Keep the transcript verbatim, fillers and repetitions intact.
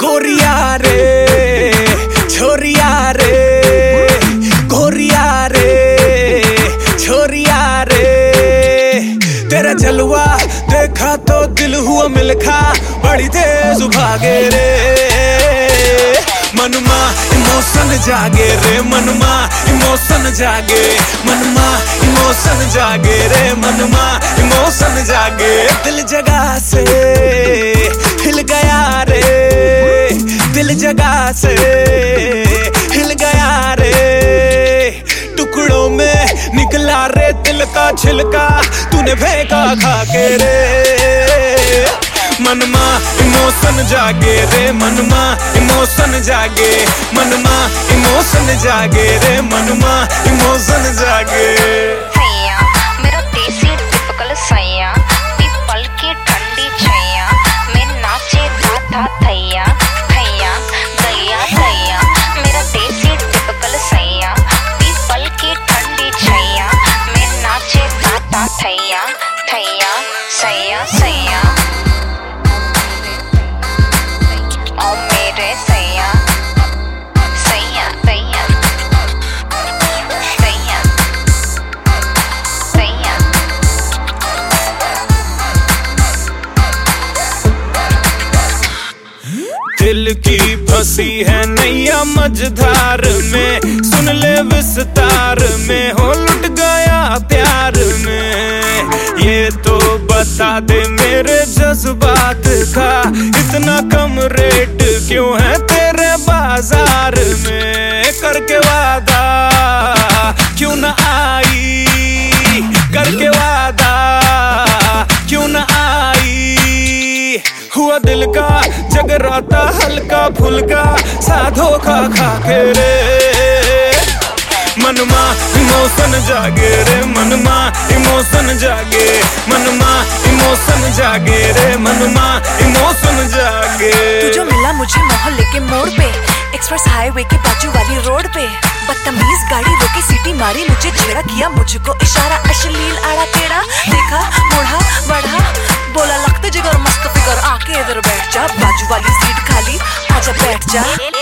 गोरिया रे छोरिया रे, गोरिया रे छोरिया रे, तेरा जलवा देखा तो दिल हुआ मिलखा, बड़ी तेज भागे रे मनमा इमोशन जागे रे, मनमा इमोशन जागे, मनमा इमोशन जागे रे, मनमा इमोशन जागे। दिल जगह से हिल गया रे, दिल जगह से हिल गया रे, टुकड़ों में निकला रे दिल का छिलका, तूने फेंका खा के रे मनमा इमोशन जागे रे, मनमा इमोशन जागे, मनमा इमोशन जागे रे, मनमा इमोशन जागे। सैया मेरा देसी टिपिकल सैया, पीपल की ठंडी छैया, मैं नाचे था था थैया थैया दैया दैया, मेरा देसी टिपिकल सैया, पीपल की ठंडी छैया, मैं नाचे था था थैया थैया सैया सैया। ओ मेरे सैया सैया सैया सैया सैया। दिल की फंसी है नैया मझधार में, सुन ले विस्तार में, हो लुट गया प्यार में, ये तो बता दे मेरे जज्बात का इतना कम रेट क्यों है तेरे बाजार में, करके वादा क्यों न आई, करके वादा क्यों न आई, हुआ दिल का जगराता हल्का फुल्का सा धोखा खा के रे मनमा इमोशन जागे रे, मनमा इमोशन जागे, मनमा इमोशन जागे रे, मनमा इमोशन जागे। तू जो मिला मुझे मोहल्ले के मोड़ पे, एक्सप्रेस हाईवे के बाजू वाली रोड पे, बदतमीज गाड़ी रोकी सीटी मारी, मुझे छेड़ा किया मुझको इशारा, अश्लील आड़ा टेढ़ा देखा मुड़ा बढ़ा, बोला लगते जिगर मस्त फिगर, आके इधर बैठ जा, बाजू वाली सीट खाली आजा बैठ जा।